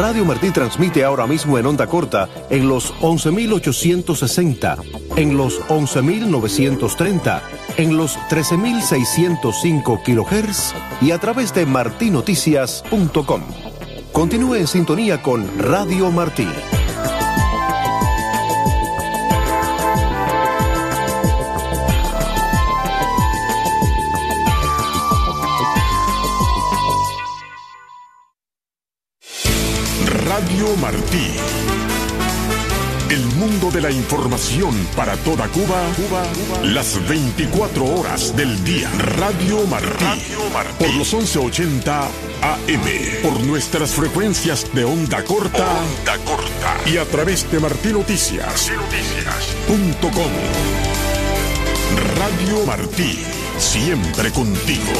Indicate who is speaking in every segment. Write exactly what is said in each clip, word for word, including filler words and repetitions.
Speaker 1: Radio Martí transmite ahora mismo en onda corta en los once mil ochocientos sesenta, en los once mil novecientos treinta, en los trece mil seiscientos cinco kilohertz y a través de martí noticias punto com. Continúe en sintonía con Radio Martí.
Speaker 2: Radio Martí. El mundo de la información para toda Cuba, Cuba, Cuba. Las veinticuatro horas del día. Radio Martí. Radio Martí. Por los once ochenta A M. Por nuestras frecuencias de onda corta. Onda corta. Y a través de martí noticias punto com. Radio Martí. Siempre contigo.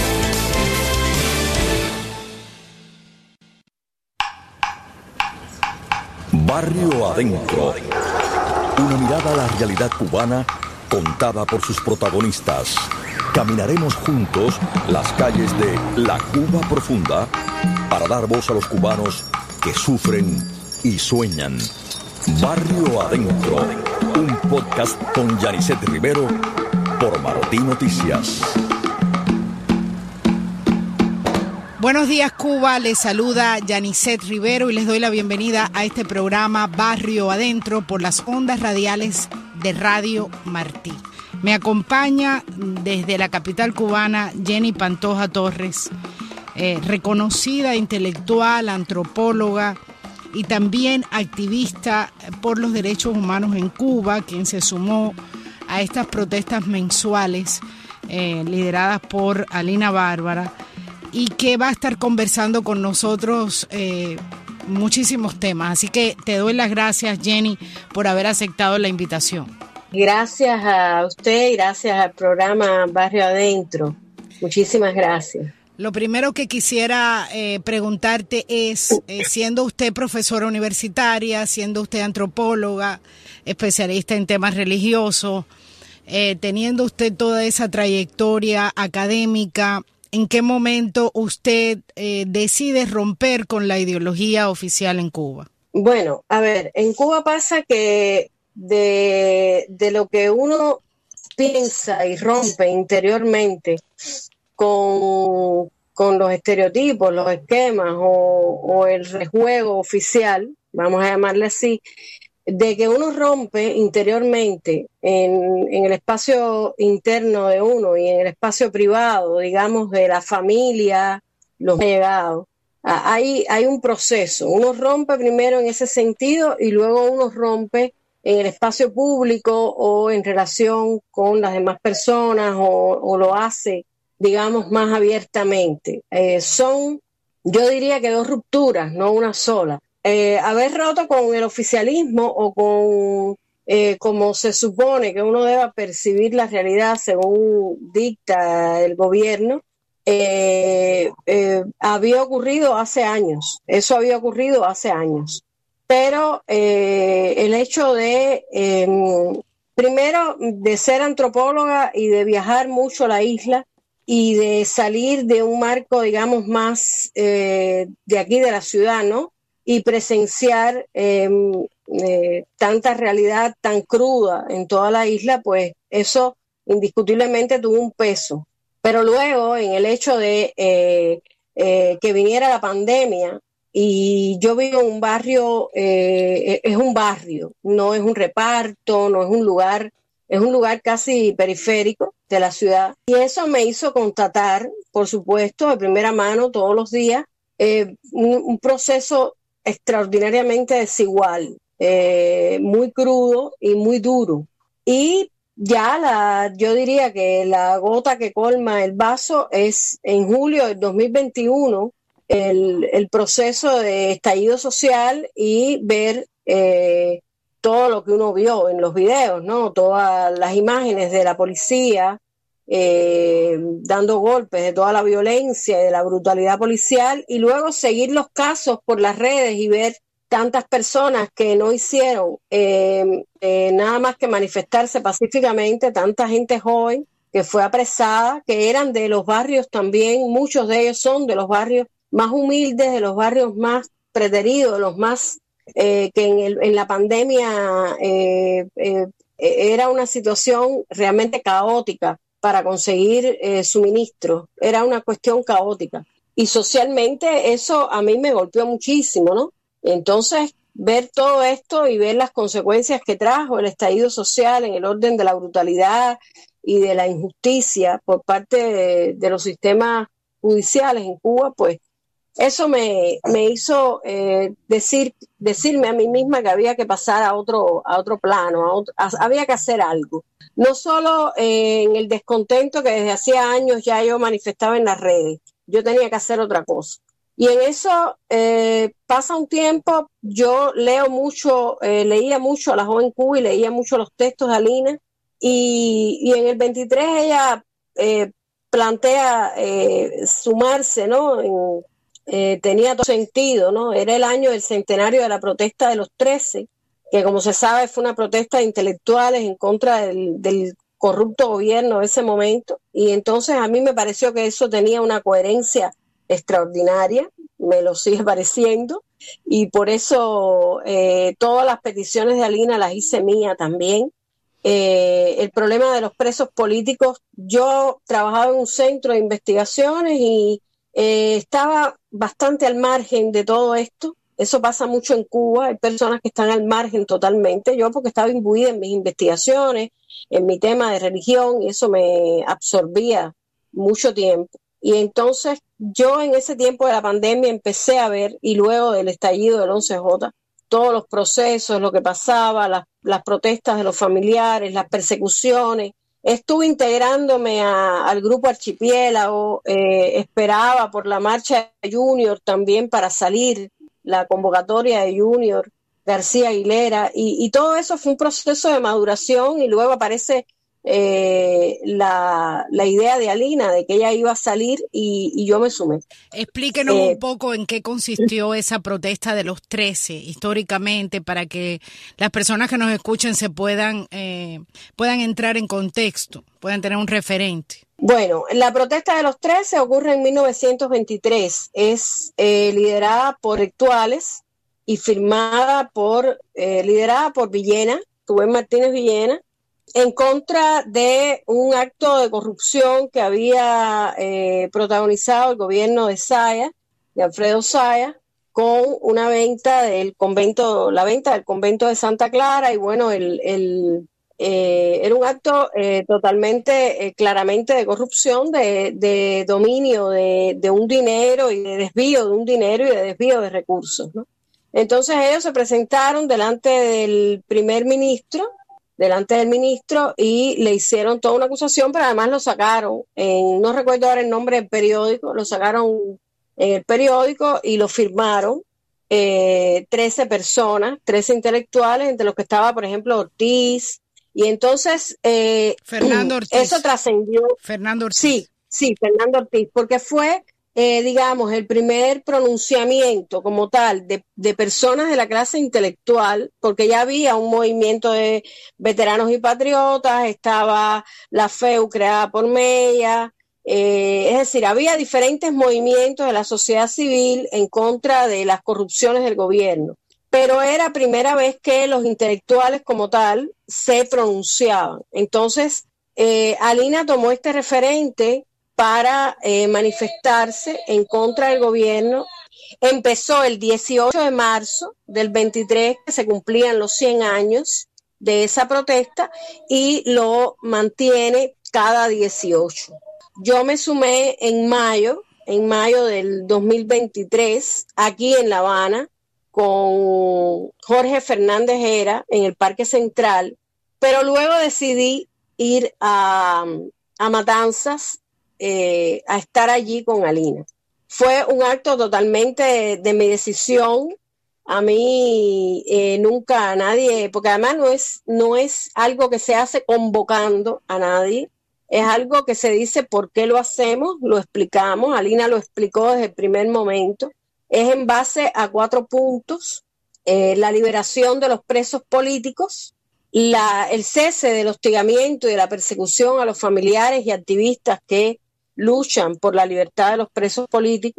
Speaker 3: Barrio Adentro. Una mirada a la realidad cubana contada por sus protagonistas. Caminaremos juntos las calles de la Cuba profunda para dar voz a los cubanos que sufren y sueñan. Barrio Adentro, un podcast con Yanisset Rivero por Martí Noticias.
Speaker 4: Buenos días, Cuba. Les saluda Yanisset Rivero y les doy la bienvenida a este programa Barrio Adentro por las ondas radiales de Radio Martí. Me acompaña desde la capital cubana Jenny Pantoja Torres, eh, reconocida intelectual, antropóloga y también activista por los derechos humanos en Cuba, quien se sumó a estas protestas mensuales eh, lideradas por Alina Bárbara, y que va a estar conversando con nosotros eh, muchísimos temas. Así que te doy las gracias, Jenny, por haber aceptado la invitación.
Speaker 5: Gracias a usted y gracias al programa Barrio Adentro. Muchísimas gracias.
Speaker 4: Lo primero que quisiera eh, preguntarte es, eh, siendo usted profesora universitaria, siendo usted antropóloga, especialista en temas religiosos, eh, teniendo usted toda esa trayectoria académica, ¿en qué momento usted eh, decide romper con la ideología oficial en Cuba?
Speaker 5: Bueno, a ver, en Cuba pasa que de, de lo que uno piensa y rompe interiormente con, con los estereotipos, los esquemas o, o el rejuego oficial, vamos a llamarle así, de que uno rompe interiormente en, en el espacio interno de uno y en el espacio privado, digamos, de la familia, los allegados. Hay, hay un proceso. Uno rompe primero en ese sentido y luego uno rompe en el espacio público o en relación con las demás personas o, o lo hace, digamos, más abiertamente. Eh, son, yo diría que dos rupturas, no una sola. Eh, haber roto con el oficialismo o con eh, como se supone que uno deba percibir la realidad según dicta el gobierno, eh, eh, había ocurrido hace años, eso había ocurrido hace años, pero eh, el hecho de, eh, primero, de ser antropóloga y de viajar mucho a la isla y de salir de un marco, digamos, más eh, de aquí de la ciudad, ¿no? Y presenciar eh, eh, tanta realidad tan cruda en toda la isla, pues eso indiscutiblemente tuvo un peso. Pero luego, en el hecho de eh, eh, que viniera la pandemia, y yo vivo en un barrio, eh, es un barrio, no es un reparto, no es un lugar, es un lugar casi periférico de la ciudad. Y eso me hizo constatar, por supuesto, de primera mano todos los días, eh, un, un proceso extraordinariamente desigual, eh, muy crudo y muy duro. Y ya la, yo diría que la gota que colma el vaso es en julio del dos mil veintiuno, el, el proceso de estallido social y ver eh, todo lo que uno vio en los videos, ¿no? Todas las imágenes de la policía Eh, dando golpes, de toda la violencia y de la brutalidad policial, y luego seguir los casos por las redes y ver tantas personas que no hicieron eh, eh, nada más que manifestarse pacíficamente, tanta gente joven que fue apresada, que eran de los barrios también, muchos de ellos son de los barrios más humildes, de los barrios más preteridos, de los más eh, que en, el, en la pandemia eh, eh, era una situación realmente caótica para conseguir eh, suministros, era una cuestión caótica. Y socialmente eso a mí me golpeó muchísimo, ¿no? Entonces, ver todo esto y ver las consecuencias que trajo el estallido social en el orden de la brutalidad y de la injusticia por parte de, de los sistemas judiciales en Cuba, pues eso me, me hizo eh, decir, decirme a mí misma que había que pasar a otro, a otro plano, a otro, a, había que hacer algo. No solo eh, en el descontento que desde hacía años ya yo manifestaba en las redes, yo tenía que hacer otra cosa. Y en eso eh, pasa un tiempo, yo leo mucho, eh, leía mucho a la joven Cuba y leía mucho los textos de Alina, y, y en el veintitrés ella eh, plantea eh, sumarse, ¿no? En, eh, tenía todo sentido, ¿no? Era el año del centenario de la protesta de los trece, que como se sabe fue una protesta de intelectuales en contra del, del corrupto gobierno de ese momento, y entonces a mí me pareció que eso tenía una coherencia extraordinaria, me lo sigue pareciendo, y por eso eh, todas las peticiones de Alina las hice mía también. Eh, el problema de los presos políticos, yo trabajaba en un centro de investigaciones y eh, estaba bastante al margen de todo esto. Eso pasa mucho en Cuba, hay personas que están al margen totalmente. Yo porque estaba imbuida en mis investigaciones, en mi tema de religión, y eso me absorbía mucho tiempo. Y entonces yo en ese tiempo de la pandemia empecé a ver, y luego del estallido del once jota, todos los procesos, lo que pasaba, las, las protestas de los familiares, las persecuciones. Estuve integrándome a, al grupo Archipiélago, eh, esperaba por la marcha de Junior también para salir, la convocatoria de Junior García Aguilera, y, y todo eso fue un proceso de maduración, y luego aparece eh, la, la idea de Alina de que ella iba a salir y, y yo me sumé.
Speaker 4: Explíquenos
Speaker 5: eh,
Speaker 4: un poco en qué consistió esa protesta de los trece históricamente, para que las personas que nos escuchen se puedan, eh, puedan entrar en contexto, puedan tener un referente.
Speaker 5: Bueno, la protesta de los trece ocurre en mil novecientos veintitrés, es eh, liderada por intelectuales y firmada por, eh, liderada por Villena, Rubén Martínez Villena, en contra de un acto de corrupción que había eh, protagonizado el gobierno de Zaya, de Alfredo Zaya, con una venta del convento, la venta del convento de Santa Clara, y bueno, el, el eh, era un acto eh, totalmente, eh, claramente de corrupción, de, de dominio de, de un dinero y de desvío de un dinero y de desvío de recursos, ¿no? Entonces ellos se presentaron delante del primer ministro, delante del ministro, y le hicieron toda una acusación, pero además lo sacaron, en, no recuerdo ahora el nombre del periódico, lo sacaron en el periódico y lo firmaron eh, trece personas, trece intelectuales, entre los que estaba, por ejemplo, Ortiz, y entonces eh,
Speaker 4: Fernando Ortiz.
Speaker 5: Eso trascendió.
Speaker 4: Fernando Ortiz.
Speaker 5: Sí, sí, Fernando Ortiz, porque fue, eh, digamos, el primer pronunciamiento como tal de, de personas de la clase intelectual, porque ya había un movimiento de veteranos y patriotas, estaba la F E U creada por Mella, eh, es decir, había diferentes movimientos de la sociedad civil en contra de las corrupciones del gobierno, pero era primera vez que los intelectuales como tal se pronunciaban. Entonces, eh, Alina tomó este referente para eh, manifestarse en contra del gobierno. Empezó el dieciocho de marzo del veintitrés, que se cumplían los cien años de esa protesta, y lo mantiene cada dieciocho. Yo me sumé en mayo, en mayo del dos mil veintitrés, aquí en La Habana, con Jorge Fernández Hera en el Parque Central, pero luego decidí ir a, a Matanzas, eh, a estar allí con Alina. Fue un acto totalmente de, de mi decisión. A mí eh, nunca a nadie, porque además no es, no es algo que se hace convocando a nadie, es algo que se dice por qué lo hacemos, lo explicamos, Alina lo explicó desde el primer momento. Es en base a cuatro puntos: eh, la liberación de los presos políticos, la, el cese del hostigamiento y de la persecución a los familiares y activistas que luchan por la libertad de los presos políticos,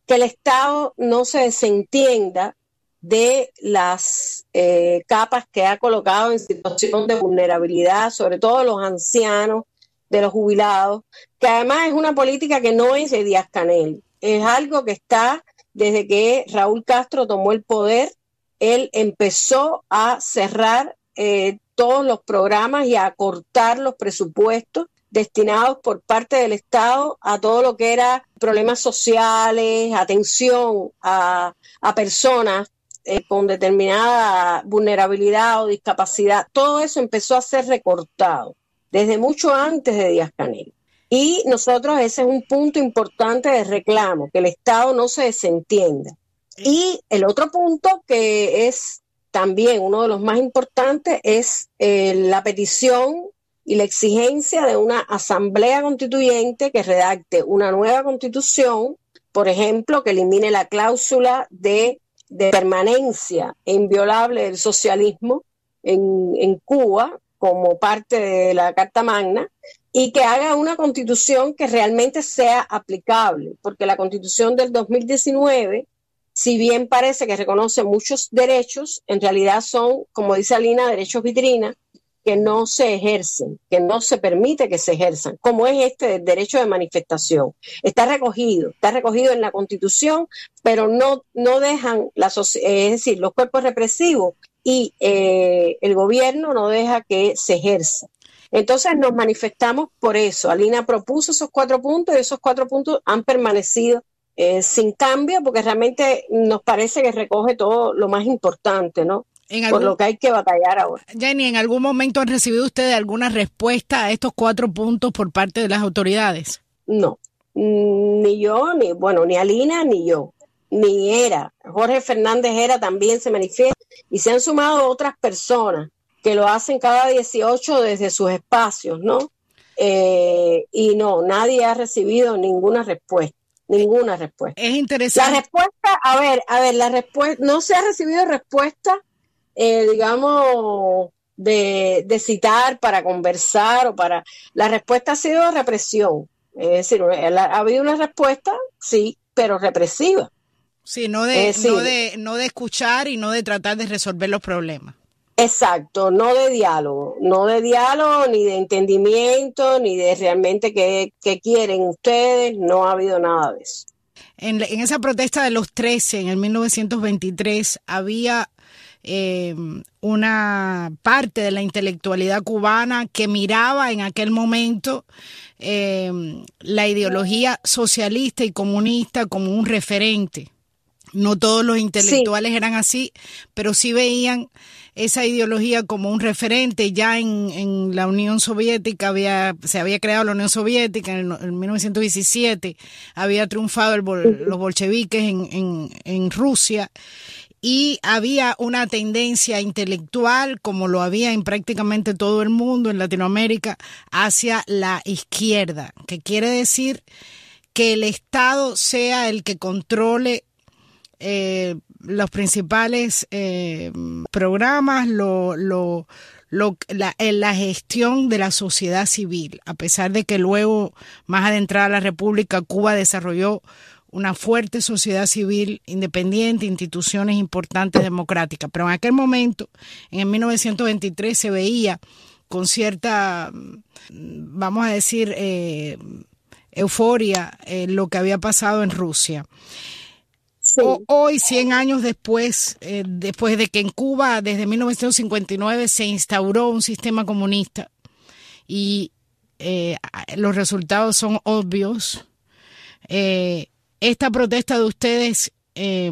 Speaker 5: que el Estado no se desentienda de las eh, capas que ha colocado en situación de vulnerabilidad, sobre todo los ancianos, de los jubilados, que además es una política que no es de Díaz-Canel, es algo que está desde que Raúl Castro tomó el poder. Él empezó a cerrar eh, todos los programas y a acortar los presupuestos destinados por parte del Estado a todo lo que era problemas sociales, atención a, a personas eh, con determinada vulnerabilidad o discapacidad. Todo eso empezó a ser recortado desde mucho antes de Díaz-Canel. Y nosotros ese es un punto importante de reclamo, que el Estado no se desentienda. Y el otro punto que es también uno de los más importantes es eh, la petición y la exigencia de una asamblea constituyente que redacte una nueva constitución, por ejemplo, que elimine la cláusula de, de permanencia inviolable del socialismo en, en Cuba como parte de la Carta Magna, y que haga una constitución que realmente sea aplicable, porque la constitución del dos mil diecinueve, si bien parece que reconoce muchos derechos, en realidad son, como dice Alina, derechos vitrina, que no se ejercen, que no se permite que se ejerzan, como es este del derecho de manifestación. Está recogido, está recogido en la Constitución, pero no, no dejan, la, es decir, los cuerpos represivos y eh, el gobierno no deja que se ejerza. Entonces nos manifestamos por eso. Alina propuso esos cuatro puntos y esos cuatro puntos han permanecido eh, sin cambio, porque realmente nos parece que recoge todo lo más importante, ¿no? ¿En algún, por lo que hay que batallar ahora?
Speaker 4: Jenny, ¿en algún momento han recibido ustedes alguna respuesta a estos cuatro puntos por parte de las autoridades?
Speaker 5: No, ni yo, ni bueno, ni Alina, ni yo, ni Era. Jorge Fernández Era también se manifiesta y se han sumado otras personas que lo hacen cada dieciocho desde sus espacios, ¿no? Eh, y no, nadie ha recibido ninguna respuesta, ninguna respuesta.
Speaker 4: Es interesante.
Speaker 5: La respuesta, a ver, a ver, la respuesta, no se ha recibido respuesta, eh, digamos, de, de citar para conversar o para... La respuesta ha sido represión. Es decir, ha habido una respuesta, sí, pero represiva.
Speaker 4: Sí, no de, es decir, no de, no de escuchar y no de tratar de resolver los problemas.
Speaker 5: Exacto, no de diálogo, no de diálogo, ni de entendimiento, ni de realmente qué, qué quieren ustedes, no ha habido nada de eso.
Speaker 4: En, en esa protesta de los trece, en el mil novecientos veintitrés, había eh, una parte de la intelectualidad cubana que miraba en aquel momento eh, la ideología socialista y comunista como un referente. No todos los intelectuales sí eran así, pero sí veían esa ideología como un referente. Ya en, en la Unión Soviética había, se había creado la Unión Soviética, en, el, en mil novecientos diecisiete había triunfado el, los bolcheviques en, en, en Rusia, y había una tendencia intelectual, como lo había en prácticamente todo el mundo, en Latinoamérica, hacia la izquierda, que quiere decir que el Estado sea el que controle Eh, los principales eh, programas, lo, lo, lo, la, la gestión de la sociedad civil, a pesar de que luego, más adentrada la República, Cuba desarrolló una fuerte sociedad civil independiente, instituciones importantes democráticas, pero en aquel momento, en el mil novecientos veintitrés, se veía con cierta, vamos a decir, eh, euforia eh, lo que había pasado en Rusia. Sí. O, hoy, cien años después, eh, después de que en Cuba, desde mil novecientos cincuenta y nueve, se instauró un sistema comunista y eh, los resultados son obvios, eh, esta protesta de ustedes, eh,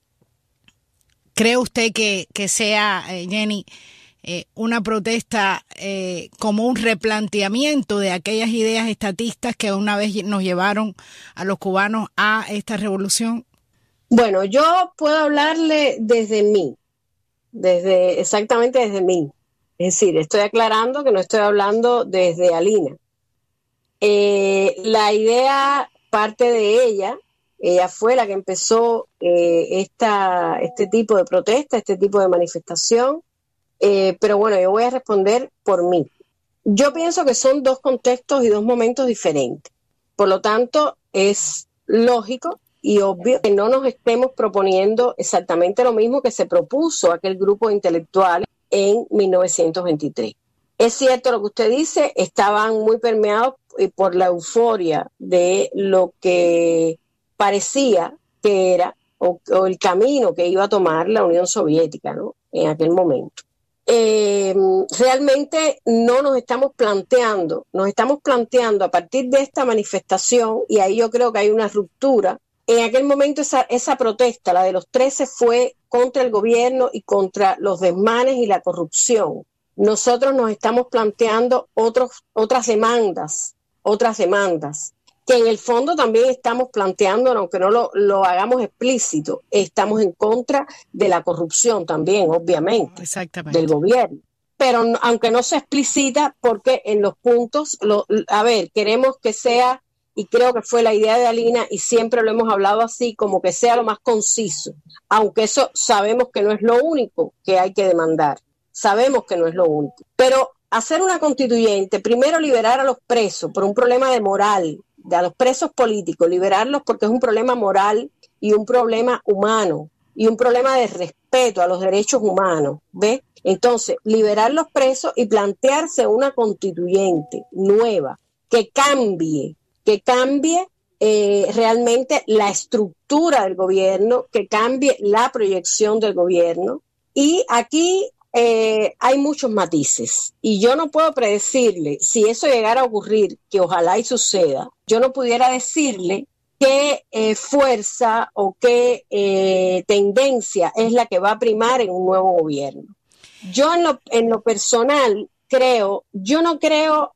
Speaker 4: ¿cree usted que, que sea, eh, Jenny, eh, una protesta eh, como un replanteamiento de aquellas ideas estatistas que una vez nos llevaron a los cubanos a esta revolución?
Speaker 5: Bueno, yo puedo hablarle desde mí, desde exactamente desde mí. Es decir, estoy aclarando que no estoy hablando desde Alina. Eh, la idea parte de ella, ella fue la que empezó eh, esta, este tipo de protesta, este tipo de manifestación, eh, pero bueno, yo voy a responder por mí. Yo pienso que son dos contextos y dos momentos diferentes. Por lo tanto, es lógico y obvio que no nos estemos proponiendo exactamente lo mismo que se propuso aquel grupo de intelectuales en mil novecientos veintitrés. Es cierto lo que usted dice, estaban muy permeados por la euforia de lo que parecía que era o, o el camino que iba a tomar la Unión Soviética, ¿no?, en aquel momento. Eh, realmente no nos estamos planteando, nos estamos planteando a partir de esta manifestación, y ahí yo creo que hay una ruptura. En aquel momento esa, esa protesta, la de los trece, fue contra el gobierno y contra los desmanes y la corrupción. Nosotros nos estamos planteando otros, otras demandas, otras demandas, que en el fondo también estamos planteando, aunque no lo, lo hagamos explícito, estamos en contra de la corrupción también, obviamente,
Speaker 4: exactamente,
Speaker 5: del gobierno. Pero no, aunque no se explicita, porque en los puntos, lo, a ver, queremos que sea, y creo que fue la idea de Alina, y siempre lo hemos hablado así, como que sea lo más conciso, aunque eso sabemos que no es lo único que hay que demandar, sabemos que no es lo único, pero hacer una constituyente, primero liberar a los presos por un problema de moral, de a los presos políticos, liberarlos porque es un problema moral y un problema humano y un problema de respeto a los derechos humanos, ¿ves? Entonces, liberar los presos y plantearse una constituyente nueva que cambie, que cambie eh, realmente la estructura del gobierno, que cambie la proyección del gobierno. Y aquí Eh, hay muchos matices y yo no puedo predecirle si eso llegara a ocurrir, que ojalá y suceda, yo no pudiera decirle qué eh, fuerza o qué eh, tendencia es la que va a primar en un nuevo gobierno. Yo en lo, en lo personal creo, yo no creo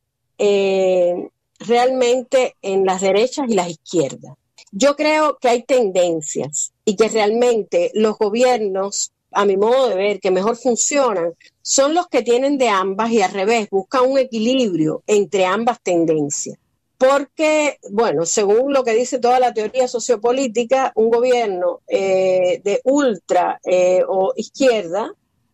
Speaker 5: eh, realmente en las derechas y las izquierdas. Yo creo que hay tendencias y que realmente los gobiernos, a mi modo de ver, que mejor funcionan, son los que tienen de ambas y al revés, buscan un equilibrio entre ambas tendencias. Porque, bueno, según lo que dice toda la teoría sociopolítica, un gobierno eh, de ultra eh, o izquierda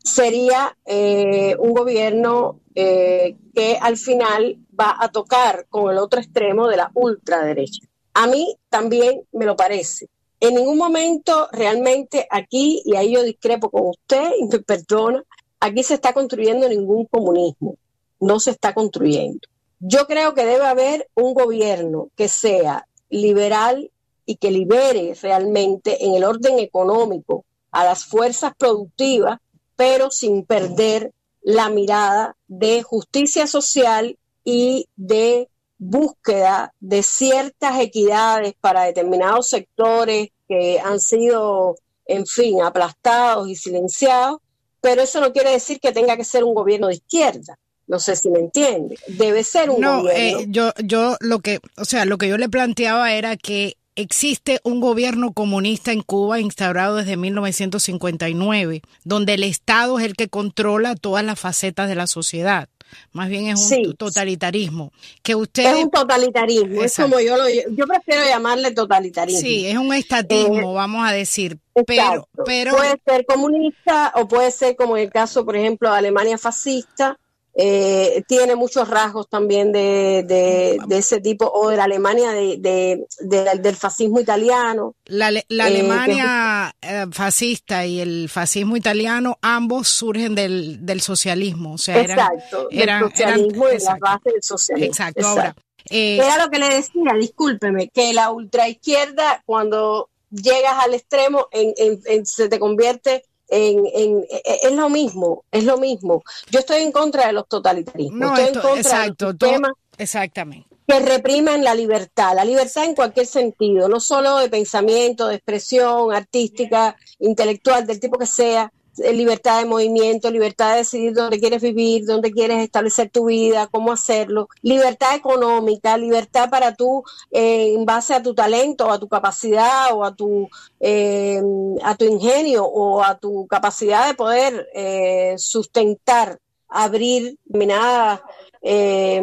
Speaker 5: sería eh, un gobierno eh, que al final va a tocar con el otro extremo de la ultraderecha. A mí también me lo parece. En ningún momento realmente aquí, y ahí yo discrepo con usted y me perdona, aquí se está construyendo ningún comunismo, no se está construyendo. Yo creo que debe haber un gobierno que sea liberal y que libere realmente en el orden económico a las fuerzas productivas, pero sin perder la mirada de justicia social y de búsqueda de ciertas equidades para determinados sectores que han sido, en fin, aplastados y silenciados, pero eso no quiere decir que tenga que ser un gobierno de izquierda. No sé si me entiende. Debe ser un
Speaker 4: no,
Speaker 5: gobierno.
Speaker 4: Eh, yo, yo lo que, o sea, lo que yo le planteaba era que existe un gobierno comunista en Cuba instaurado desde mil novecientos cincuenta y nueve, donde el Estado es el que controla todas las facetas de la sociedad. Más bien es un sí. totalitarismo. Que usted...
Speaker 5: Es un totalitarismo, exacto. Es como yo lo yo prefiero llamarle totalitarismo.
Speaker 4: Sí, es un estatismo, eh, vamos a decir. Pero, pero
Speaker 5: puede ser comunista o puede ser, como en el caso, por ejemplo, de Alemania fascista. Eh, tiene muchos rasgos también de, de, de ese tipo, o de la Alemania de, de, de, del fascismo italiano.
Speaker 4: La, la eh, Alemania que... fascista y el fascismo italiano, ambos surgen del, del socialismo. O sea, eran,
Speaker 5: exacto,
Speaker 4: eran,
Speaker 5: del socialismo
Speaker 4: eran,
Speaker 5: y las bases del socialismo.
Speaker 4: Exacto, exacto. Ahora.
Speaker 5: Eh, Era lo que le decía, discúlpeme, que la ultraizquierda, cuando llegas al extremo, en, en, en, se te convierte... En, en, es lo mismo, es lo mismo. Yo estoy en contra de los totalitarismos,
Speaker 4: no,
Speaker 5: estoy
Speaker 4: esto,
Speaker 5: en contra
Speaker 4: exacto,
Speaker 5: de los sistemas
Speaker 4: todo, exactamente.
Speaker 5: que reprimen la libertad, la libertad en cualquier sentido, no solo de pensamiento, de expresión artística, intelectual, del tipo que sea, libertad de movimiento, libertad de decidir dónde quieres vivir, dónde quieres establecer tu vida, cómo hacerlo, libertad económica, libertad para tú, eh, en base a tu talento, o a tu capacidad, o a tu, eh, a tu ingenio, o a tu capacidad de poder eh, sustentar, abrir determinadas eh,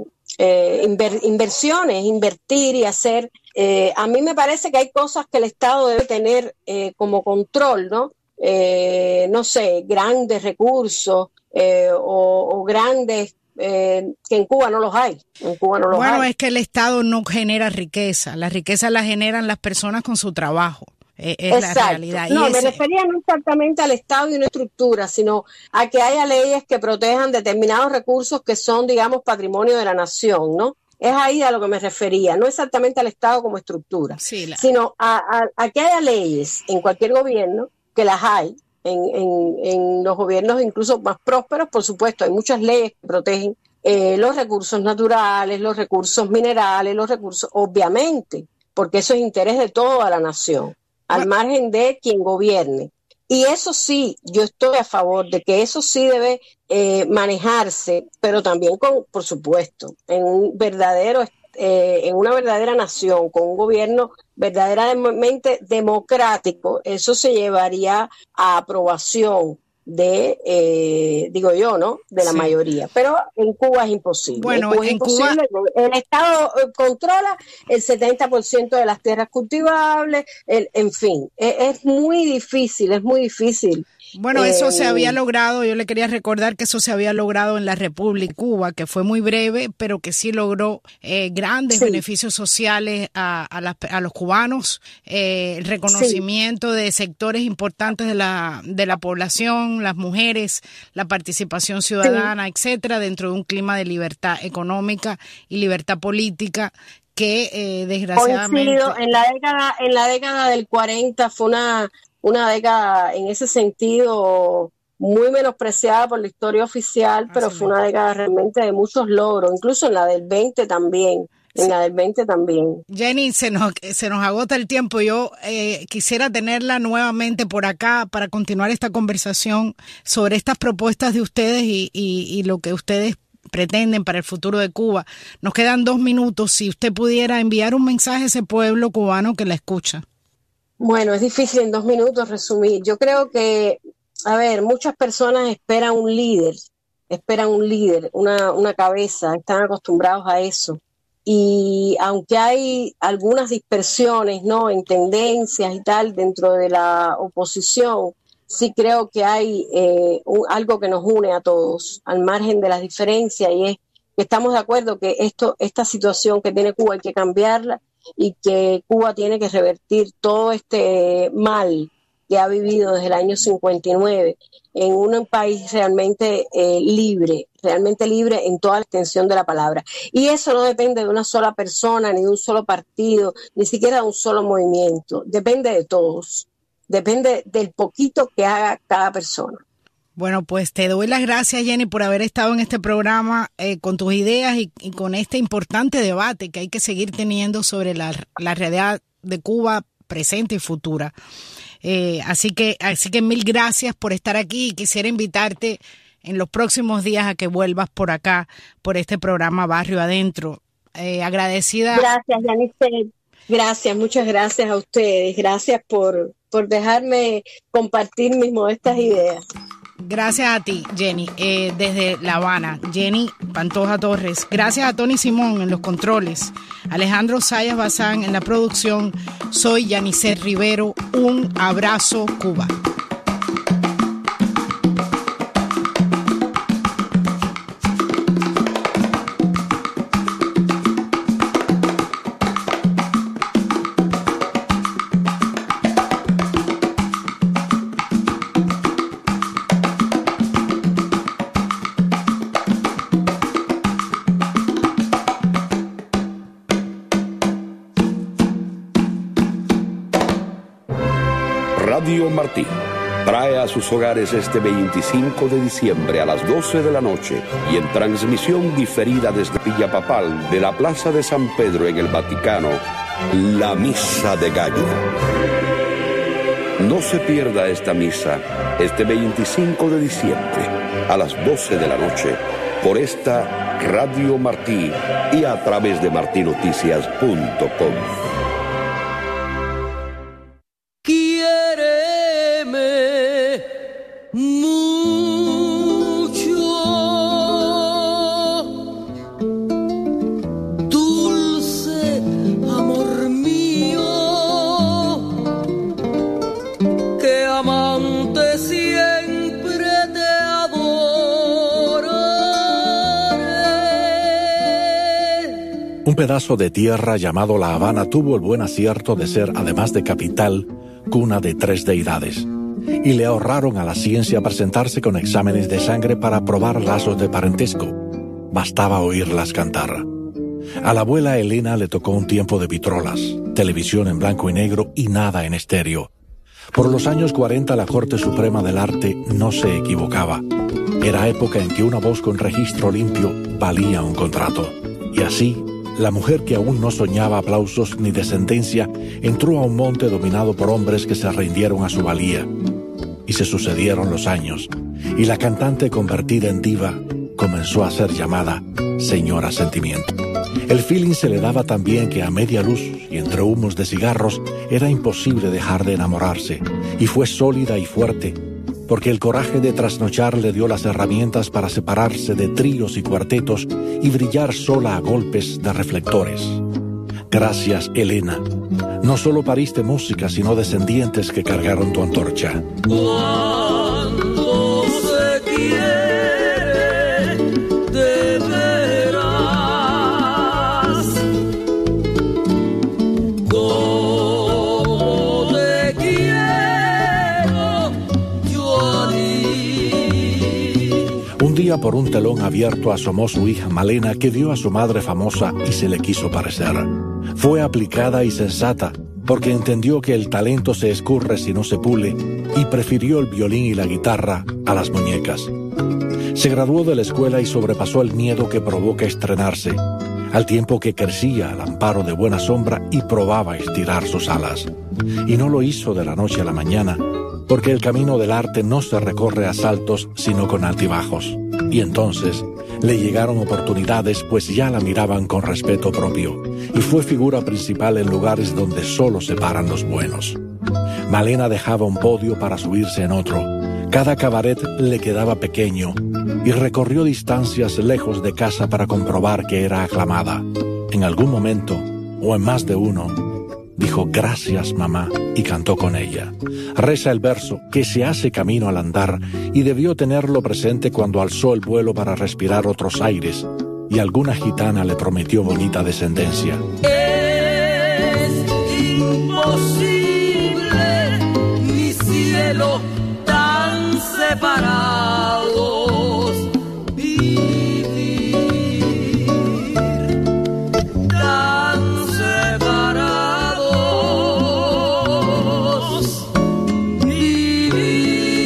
Speaker 5: eh, inver, inversiones, invertir y hacer. Eh, a mí me parece que hay cosas que el Estado debe tener eh, como control, ¿no? Eh, no sé, grandes recursos eh, o, o grandes eh, que en Cuba no los hay. En Cuba no los
Speaker 4: bueno,
Speaker 5: hay.
Speaker 4: es que el Estado no genera riqueza, la riqueza la generan las personas con su trabajo. Es
Speaker 5: Exacto.
Speaker 4: La realidad.
Speaker 5: No,
Speaker 4: y
Speaker 5: me
Speaker 4: ese...
Speaker 5: refería no exactamente al Estado y una estructura, sino a que haya leyes que protejan determinados recursos que son, digamos, patrimonio de la nación, ¿no? Es ahí a lo que me refería, no exactamente al Estado como estructura,
Speaker 4: sí, la...
Speaker 5: sino a, a, a que haya leyes en cualquier gobierno, que las hay, en, en, en los gobiernos incluso más prósperos, por supuesto, hay muchas leyes que protegen eh, los recursos naturales, los recursos minerales, los recursos, obviamente, porque eso es interés de toda la nación, al margen de quien gobierne. Y eso sí, yo estoy a favor de que eso sí debe eh, manejarse, pero también con, por supuesto, en un verdadero, eh, en una verdadera nación, con un gobierno verdaderamente democrático. Eso se llevaría a aprobación de, eh, digo yo, ¿no? De la sí. mayoría. Pero en Cuba es imposible.
Speaker 4: Bueno,
Speaker 5: en Cuba es
Speaker 4: en
Speaker 5: imposible.
Speaker 4: Cuba...
Speaker 5: El Estado controla el setenta por ciento de las tierras cultivables, el, en fin, es, es muy difícil, es muy difícil.
Speaker 4: Bueno, eso
Speaker 5: eh,
Speaker 4: se había logrado, yo le quería recordar que eso se había logrado en la República de Cuba, que fue muy breve, pero que sí logró eh, grandes sí. beneficios sociales a, a, las, a los cubanos, eh, el reconocimiento sí. de sectores importantes de la, de la población, las mujeres, la participación ciudadana, sí. etcétera, dentro de un clima de libertad económica y libertad política que eh, desgraciadamente...
Speaker 5: Coincido, en la década, en la década del cuarenta fue una... una década en ese sentido muy menospreciada por la historia oficial, pero Así fue una década realmente de muchos logros, incluso en la del veinte también, en sí. la del veinte también.
Speaker 4: Jenny, se nos, se nos agota el tiempo, yo eh, quisiera tenerla nuevamente por acá para continuar esta conversación sobre estas propuestas de ustedes y, y, y lo que ustedes pretenden para el futuro de Cuba. Nos quedan dos minutos, si usted pudiera enviar un mensaje a ese pueblo cubano que la escucha.
Speaker 5: Bueno, es difícil en dos minutos resumir. Yo creo que, a ver, muchas personas esperan un líder, esperan un líder, una, una cabeza, están acostumbrados a eso. Y aunque hay algunas dispersiones, ¿no?, en tendencias y tal dentro de la oposición, sí creo que hay eh, un, algo que nos une a todos, al margen de las diferencias, y es que estamos de acuerdo que esto, esta situación que tiene Cuba hay que cambiarla, y que Cuba tiene que revertir todo este mal que ha vivido desde el año cincuenta y nueve en un país realmente eh, libre, realmente libre en toda la extensión de la palabra. Y eso no depende de una sola persona, ni de un solo partido, ni siquiera de un solo movimiento. Depende de todos. Depende del poquito que haga cada persona.
Speaker 4: Bueno, pues te doy las gracias, Jenny, por haber estado en este programa eh, con tus ideas y, y con este importante debate que hay que seguir teniendo sobre la, la realidad de Cuba presente y futura. Eh, así que, así que mil gracias por estar aquí y quisiera invitarte en los próximos días a que vuelvas por acá, por este programa Barrio Adentro. Eh, agradecida.
Speaker 5: Gracias, Yanisset. Gracias, muchas gracias a ustedes. Gracias por, por dejarme compartir mis modestas ideas.
Speaker 4: Gracias a ti, Jenny, eh, desde La Habana. Jenny Pantoja Torres. Gracias a Tony Simón en los controles. Alejandro Sayas Bazán en la producción. Soy Yanisset Rivero. Un abrazo, Cuba.
Speaker 3: Radio Martí trae a sus hogares este veinticinco de diciembre a las doce de la noche y en transmisión diferida desde Villa Papal de la Plaza de San Pedro en el Vaticano, la Misa de Gallo. No se pierda esta misa este veinticinco de diciembre a las doce de la noche por esta Radio Martí y a través de martí noticias punto com.
Speaker 6: Siempre te adoraré. pedazo de tierra llamado La Habana tuvo el buen acierto de ser, además de capital, cuna de tres deidades. Y le ahorraron a la ciencia presentarse con exámenes de sangre para probar lazos de parentesco. Bastaba oírlas cantar. A la abuela Elena le tocó un tiempo de vitrolas, televisión en blanco y negro y nada en estéreo. Por los años cuarenta la Corte Suprema del Arte no se equivocaba. Era época en que una voz con registro limpio valía un contrato. Y así, la mujer que aún no soñaba aplausos ni descendencia entró a un monte dominado por hombres que se rindieron a su valía. Y se sucedieron los años, y la cantante convertida en diva comenzó a ser llamada Señora Sentimiento. El feeling se le daba tan bien que a media luz y entre humos de cigarros era imposible dejar de enamorarse, y fue sólida y fuerte, porque el coraje de trasnochar le dio las herramientas para separarse de tríos y cuartetos y brillar sola a golpes de reflectores. Gracias, Elena. No solo pariste música, sino descendientes que cargaron tu antorcha.
Speaker 7: Cuando se quiere de veras, como te quiero yo a ti.
Speaker 6: Un día por un telón abierto asomó su hija Malena, que vio a su madre famosa y se le quiso parecer. Fue aplicada y sensata, porque entendió que el talento se escurre si no se pule, y prefirió el violín y la guitarra a las muñecas. Se graduó de la escuela y sobrepasó el miedo que provoca estrenarse, al tiempo que crecía al amparo de buena sombra y probaba estirar sus alas. Y no lo hizo de la noche a la mañana, porque el camino del arte no se recorre a saltos, sino con altibajos. Y entonces le llegaron oportunidades, pues ya la miraban con respeto propio, y fue figura principal en lugares donde solo se paran los buenos. Malena dejaba un podio para subirse en otro. Cada cabaret le quedaba pequeño, y recorrió distancias lejos de casa para comprobar que era aclamada. En algún momento, o en más de uno, dijo gracias mamá y cantó con ella. Reza el verso que se hace camino al andar, y debió tenerlo presente cuando alzó el vuelo para respirar otros aires, y alguna gitana le prometió bonita descendencia.
Speaker 7: Es imposible, mi cielo, tan separados vivir, tan separados vivir.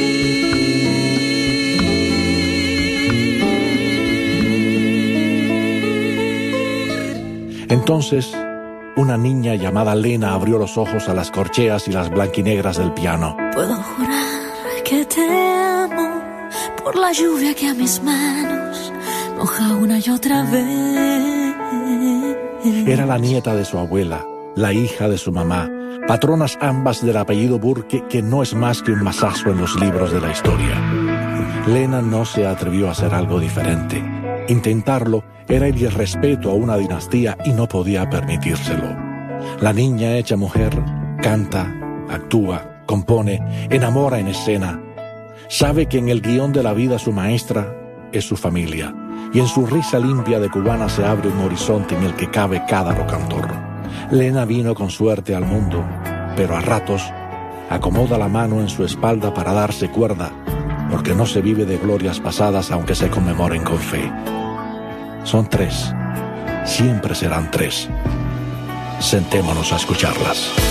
Speaker 6: Entonces, una niña llamada Lena abrió los ojos a las corcheas y las blanquinegras del piano.
Speaker 8: Puedo jurar que te amo por la lluvia que a mis manos moja una y otra vez.
Speaker 6: Era la nieta de su abuela, la hija de su mamá, patronas ambas del apellido Burke, que no es más que un masazo en los libros de la historia. Lena no se atrevió a hacer algo diferente. Intentarlo era el irrespeto a una dinastía y no podía permitírselo. La niña hecha mujer canta, actúa, compone, enamora en escena. Sabe que en el guión de la vida su maestra es su familia, y en su risa limpia de cubana se abre un horizonte en el que cabe cada rocantor. Lena vino con suerte al mundo, pero a ratos acomoda la mano en su espalda para darse cuerda, porque no se vive de glorias pasadas aunque se conmemoren con fe. Son tres, siempre serán tres. Sentémonos a escucharlas.